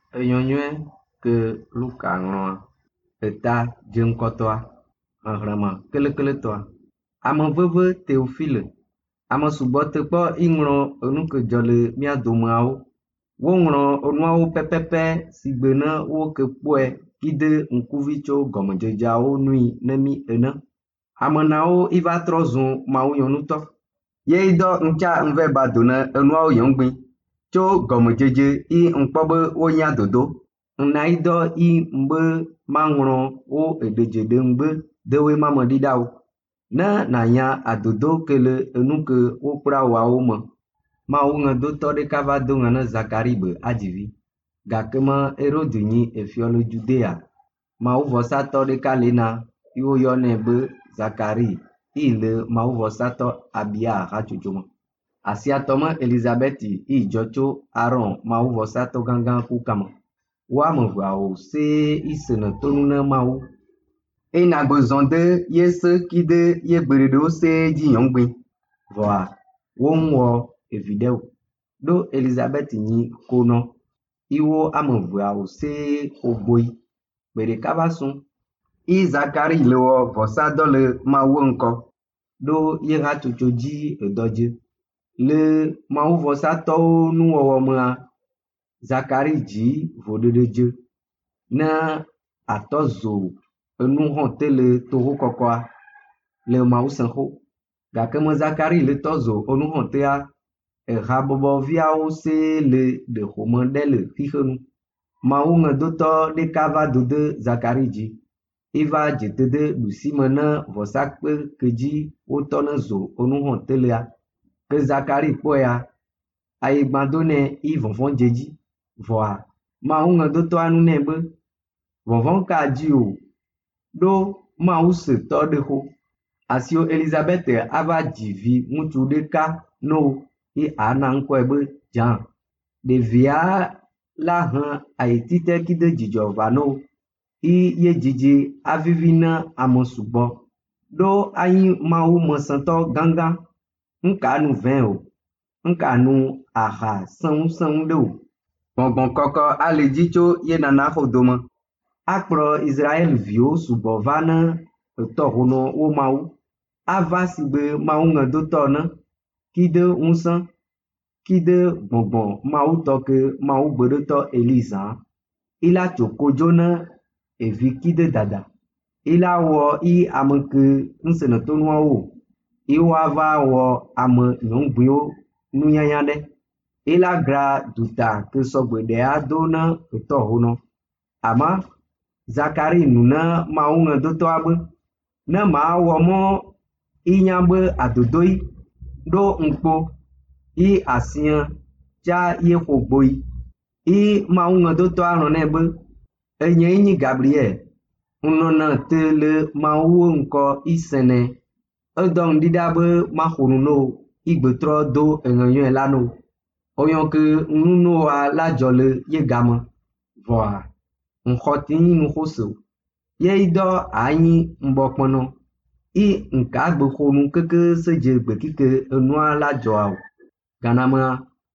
Enyonyoe ke Luka ŋlɔ eta dzeŋkɔtɔa xexlẽme kelekletɔa. Ame veve Teofile, ame sugbɔte kpɔ iŋlɔ enu ke dzɔ le mía domeawo. Woŋlɔ enuawo pɛpɛpɛ si gbe ne wo ke kpɔe kide ŋkuvi tso gɔmedzedzeawo nui ne mí ene. Amenawo iva trɔ zũ mawunyɔnutɔ. Ye idɔ ŋtsa ŋvɛ ba do ne enuawo yɔ ŋgbi. Tso gɔmedzedze i ŋkpɔ be wonya dodo. Ŋna idɔ i mbe maŋlɔ wo ededze ɖe ŋgbe dewoe mame ɖiɖawo. Ne nanya adodo ke le enu ke wo kpla woawo me. Mawu ŋedotɔ ɖeka va do ŋe ne Zakari be adzivi. Gake me Herode nyi efiɔ le Judea. Mawuvɔsatɔ ɖeka le na yi woyɔnɛ be Zakari i le mawuvɔsatɔ Abia hatsotso me. Asiatɔ me Elizabeth i dzɔ tso Aaron mawuvɔsatɔ gãgã ku kame. Wo ame eveawo see i sene tonu ne Mawu. Ena gbe zɔ de ye se kide ye gbeɖeɖewo see dzi yɔŋgbi. Vɔa wo ŋwɔ evi ɖe o. Ɖo Elizabeth nyi konɔ. Iwo ame eveawo see wo gboi. Gbe ɖeka va sũ. I Zakari le wɔ vɔsadɔ le Mawu ŋkɔ. Ɖo ye hatsotso dzi edɔdze. Le mawuvɔsatɔwo nuwɔwɔ mea, Zakari dzi vodededze ne atɔ zo enu hɔ̃te le toho kɔkɔa le Mawu sẽxo. Gake me Zakari le tɔ zo enu hɔ̃tea, ehabɔbɔviawo see le ɖexome ɖe le xixenu. Mawu ŋedotɔ ɖeka va do de Zakari dzi. Iva dzete de ɖusime ne vɔsakpe ke dzi wotɔ ne zo enu hɔ̃te lea. Ke Zakari kpɔea, ayigba do nɛ i vɔvɔ̃ dze dzi. Vɔa Mawu ŋedotɔa nu nɛ be vɔvɔ̃ ka dzi o. Ɖo Mawu se tɔ ɖe xo. Asio Elizabeth ava dzi vi ŋutsu ɖeka no ye ana ŋkɔe be Jan. Ɖevia la hẽ ayetite kide dzidzɔ va no ye dzidzi avivi ne ame sugbɔ. Ɖo anyi Mawu mesẽtɔ gãgã. Ŋka nu vɛ o. Ŋka nu aha sẽŋusẽŋu ɖe o. Gbɔ̃gbɔ̃ kɔkɔ ale dzi tso ye nana xo dome. Akplɔ Israel viwo sugbɔ va ne etɔʋunɔ wo Mawu. Ava si be Mawu ŋedotɔ ne. Kide ŋusẽ. Kide gbɔ̃gbɔ̃ Mawu tɔ ke Mawu gbeɖotɔ Eliza. Ila tso kodzo ne evi kide dada. Ila wɔ i ame ke ŋsene tonuawo. Iwa va wɔ ame nyɔŋgbiwo nunyanya ɖe. Ila gra duta ke sɔgbe ɖea do ne etɔʋunɔ. Ama Zakari nu ne Mawu ŋedotɔa be ne maa wɔ mɔ inya be adodoi ɖo ŋkpo i asie tsa ye ƒo gboi. I Mawu ŋedotɔa lɔ nɛ be enye nyi Gabriel. Ŋlɔne te le Mawu ŋkɔ i sene. Edɔ ŋɖiɖa be maxonu no igbetrɔ do eŋenyɔe la no. Oyɔ ke ŋunoa la dzɔ le ye game. Vɔa ŋxɔti nyi nuxose o. Ye idɔ anyi ŋbɔkpɔnɔ. I ŋka gbexonu keke sedze gbekike enua la dzɔa o. Ganamea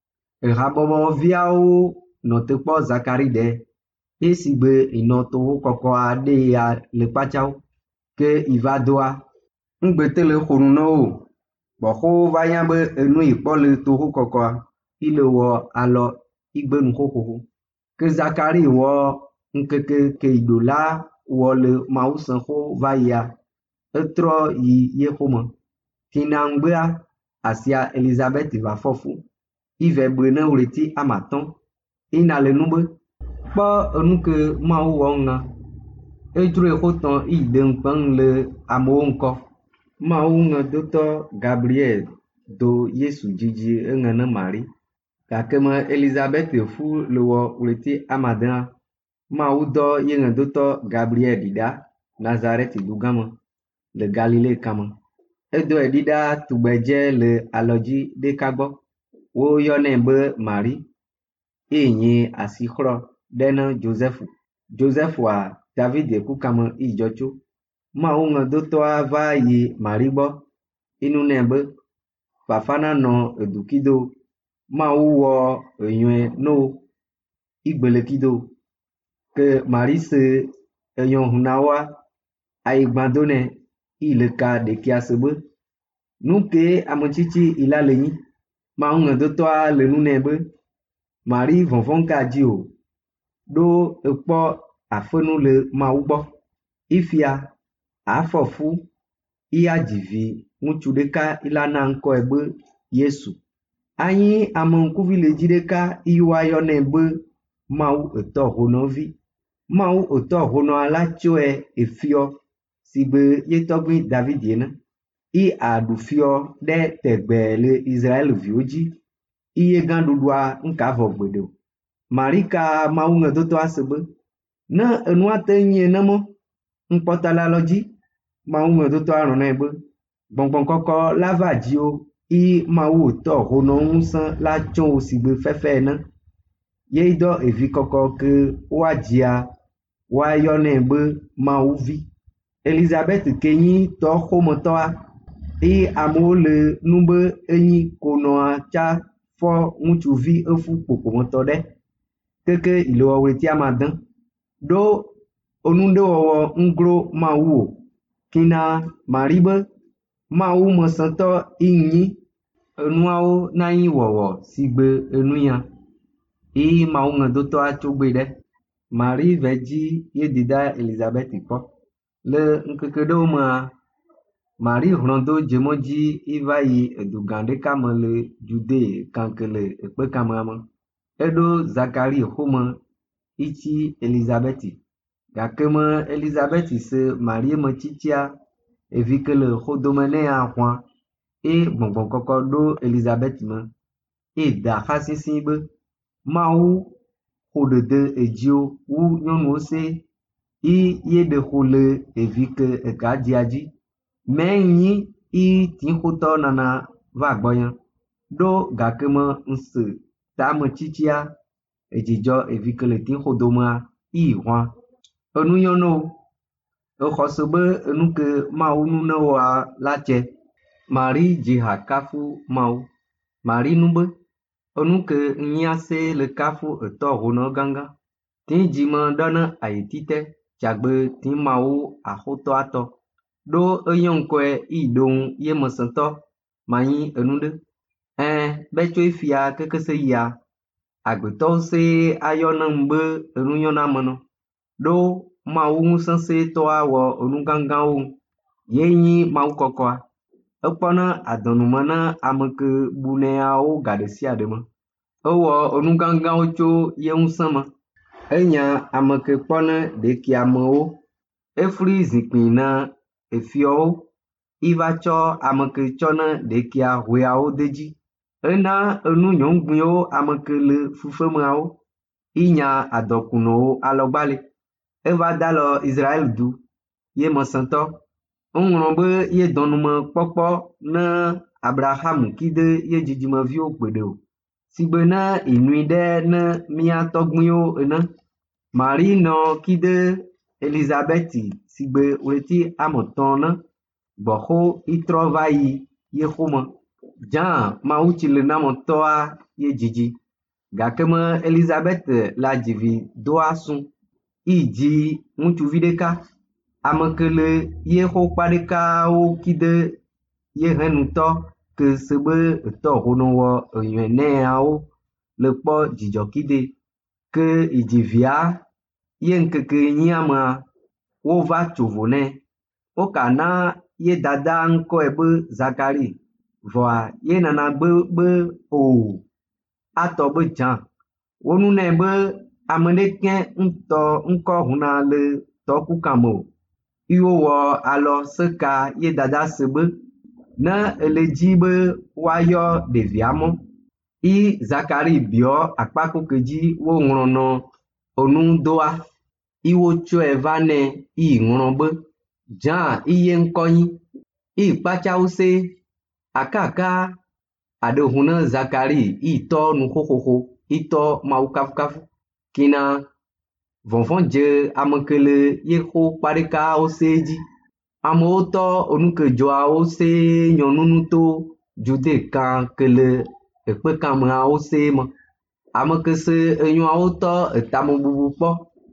ehabɔbɔviawo nɔ te kpɔ Zakari ɖe. Esi gbe inɔ toho kɔkɔa ɖe ya le kpatsawo. Ke iva doa. Ŋgbete le xonu na wo. Gbɔxowo va nya be enu yi kpɔ le toho kɔkɔa i le wɔ alɔ igbe nu xoxoxo. Ke Zakari wɔ ŋkeke ke iɖo la wɔ le Mawu sẽxo va yia. Etrɔ yi ye xome. Tina ŋgbea asia Elizabeth va fɔfu. Ive ɓe ne ɣleti amatɔ̃. Ina le nu be kpɔ enu ke Mawu wɔ ŋa. Edzroe xotɔ i de ŋkpẽŋ le amewo ŋkɔ. Mawu ŋedotɔ Gabriel do Yesu dzidzi eŋe ne Mari. Gake me Elizabeth fu le wɔ ɣleti amadea. Mawu dɔ ye ŋedotɔ Gabriel ɖiɖa Nazaret dugame le Galilée kame. Edɔe ɖiɖa tugbedze le alɔdzi ɖeka gbɔ. Woyɔnɛ be Mari. Ye nye asixlɔ ɖe ne Josefu. Josefua David ku kame i dzɔ tso. Mawu ŋedotɔa va yi Mari gbɔ. Inu nɛ be fafana nɔ edukido. Mawu wɔ enyɔe no. igbelekido que Marie se yon hunawa aigbadone ileka de kia sebe nuke amochichi ilaleni ma ungedotoa le nunebe Marie vonvonka dio do ekpo afenu le mawugbɔ ifia afɔfu iyadzivi ŋutsu ɖeka ilana ŋkɔe be Yesu anyi ame ŋkuvi le dzi ɖeka iwa yɔnɛ be Mawu etɔ honovi Mawu etɔ honoa la tsoe efiɔ si be ye tɔgbi David ene i aɖufiɔ ɖe tegbe le Israel viwo dzi iye gã ɖuɖua ŋka vɔ gbede o Marika Mawu ŋedotoa sebe ne enua te nyi ene mo ŋkpɔta la lɔ dzi Mawu ŋedotoa rɔnɛ be gbɔngbɔ̃kɔkɔ la va dziwo i Mawu etɔ hono ŋusẽ la tso wo si be fefe ene ye dɔ evi kɔkɔ ke woadzia woayɔnɛ be Mawu vi Elizabeth ke nyi tɔ xometɔa eye amewo le nu be enyi konɔa tsa fɔ ŋutsuvi efu kpokpometɔ ɖe keke ile wɔ wleti amade ɖo onuɖewɔwɔ ŋgro Mawu o kina Mari be Mawu mesẽtɔ inyi enuawo nanyi wɔwɔ si gbe enuya eye Mawu ŋedotɔa tso gbe ɖe Mari ve dzi ye dida Elizabeth kpɔ le ŋkeke ɖewo mea Mari hlɔ̃do dzemɔdzi iva yi edugã ɖeka me le Jude kanke le ekpekamea me eɖo Zakari xome itsi Elizabeth gake me Elizabeth se Mari metsitsia evi ke le xodome nɛ ahwa e gbɔngbɔ̃kɔkɔ ɖo Elizabeth me e da xasisi be Mawu xo ɖede edziwo wu nyɔnuwo se ye ɖe xo le evi ke ega dzia dzi menyi i tixotɔ nana va gbɔnye ɖo gake me ŋse ta metsitsia edzidzɔ evi ke le tixodomea i hwa enunyɔnowo exɔse be enu ke Mawu nu ne wɔa la tse Mari dziha kafu Mawu Mari nu be enu ke nyiase le kafu etɔ hono gãgã ti dzime ɖɔne ayetite tsagbe ti Mawu axotɔ atɔ ɖo eyɔ ŋkɔe iɖoŋ ye mesẽtɔ manyi enu ɖe betso ifia keke se yia agbetɔwo se ayɔnem be enunyɔna menɔ ɖo Mawu ŋusẽsetɔa wɔ enu gãgãwo ye nyi Mawu kɔkɔa ekpɔna adɔnume ne ame ke bunɛawo ga ɖe sia ɖe me ewɔ enu gãgãwo tso ye ŋusẽ me enya ame ke kpɔne ɖeki amewo efli zikpui na efiɔwo iva tsɔ ame ke tsɔne ɖekia hɔeawo de dzi ena enu nyɔŋgbiwo ame ke le fufemeawo inya adɔkunɔwo alɔgbali eva dalɔ Israel du ye mesẽtɔ ŋlɔ be ye dɔnume kpɔkpɔ ne Abraham kide ye dzidzimeviwo gbeɖe o sigbe ne inui ɖe ne mia tɔgbuiwo ene Mari nɔ kide Elizabeth sigbe wleti ametɔ̃ ne gbɔxo itrɔ va yi ye xome dzã Mawu tsi le nametɔa ye dzidzi gake me Elizabeth la dzivi do asu idzi ŋutsuvi ɖeka ame ke le ye xo kpa ɖekawo kide ye henutɔ ke se be etɔ hono wɔ enyɔe nɛawo le kpɔ dzidzɔ kide ke idzivia ye ŋkeke enyia mea wova tso vo nɛ wokana ye dada ŋkɔe be Zakari vɔa ye nana gbe be o atɔ be dzã wonu nɛ be ame ɖeke ŋutɔ ŋkɔ huna le tɔkukame o iwowɔ alɔ seka ye dada se be ne ele dzi be woayɔ ɖevia mɔ i Zakari biɔ akpakoke dzi wo ŋlɔ nɔ onu doa iwo tsɔe va nɛ i ŋlɔ be dzã iye ŋkɔnyi i kpatsawo se akaka aɖe hu ne Zakari itɔ nuxoxoxo itɔ Mawu kafukafu kina vɔvɔ̃ dze ame ke le ye xo kpa ɖekawo se dzi amewo tɔ enu ke dzɔawo se nyɔnunu to Jude kan ke le ekpekameawo se me ame ke se enyoawo tɔ etamebubu kpɔ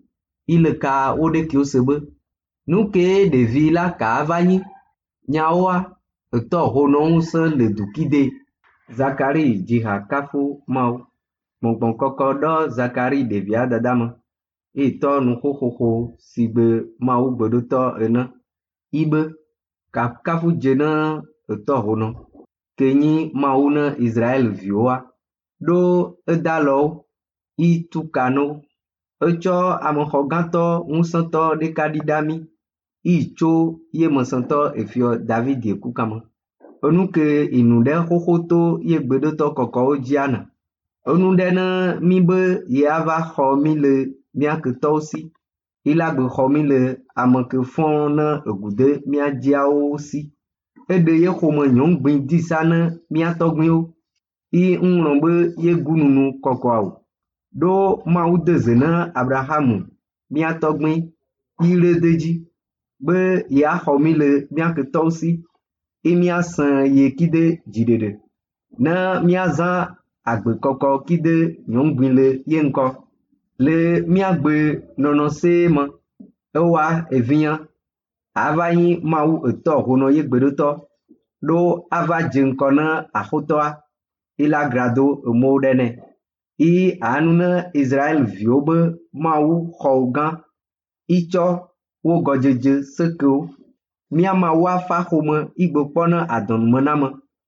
ile ka wo ɖekewo se be nu ke ɖevi la ka va nyi nyawoa etɔ honɔ ŋusẽ le dukide. Zakari dziha kafu Mawu. Gbɔngbɔn kɔkɔ ɖɔ Zakari ɖevia dadame eye tɔ nuxoxoxo si be Mawu gbeɖotɔ ene ibe kafu dze ne etɔ honɔ ke nyi Mawu ne Israel viwoa ɖo edalɔwo ituka no etsɔ amexɔ gãtɔ ŋusẽtɔ ɖeka ɖi ɖa mi tso ye mesẽtɔ efiɔ David eku kame enu ke inu ɖe xoxoto ye gbeɖotɔ kɔkɔwo dziana enu ɖe ne mi be ye ava xɔ mi le míake tɔwo si ila gbe xɔ mi le ame ke fɔ ne egude míadziawo si eɖe ye xɔme nyɔnugbi di sa ne míatɔgbiwo yi ŋlɔ be ye gununu kɔkɔawo ɖo Mawu de ze ne Abrahamu míatɔgbi yi ɖe dzi be ye axɔ mi le míake tɔwo si ye míasẽ ye kide dziɖeɖe ne míazã agbe kɔkɔ kide nyɔnugbi le ye ŋkɔ le míagbe nɔnɔ se me ewa evinya ava nyi Mawu etɔ honɔ ye gbeɖotɔ ɖo ava dze ŋkɔ ne axotɔa ila grado emowo ɖe nɛ yi anu ne Israel viwo be Mawu xɔwo gã itsɔ wo gɔdzedze sekewo mía Mawu afa xome igbe kpɔ ne adɔnumename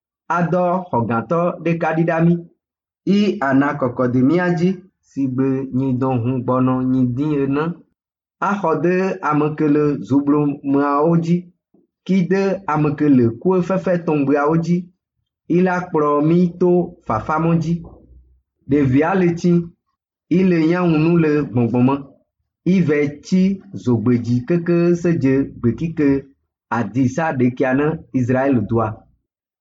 adɔ xɔgãtɔ ɖeka ɖi ɖa mi yi ana kɔkɔde mía dzi si be nyidɔ hu gbɔnɔ nyidi ene axɔ de ame ke le zublomeawo dzi ki de ame ke le kue fefe tɔŋgbeawo dzi ila kplɔ mi to fafamɔ dzi ɖevia le tsi ile nyawunu le gbɔngbɔme ive tsi zogbedzi keke sedze gbekike adisa ɖekia ne Israel dua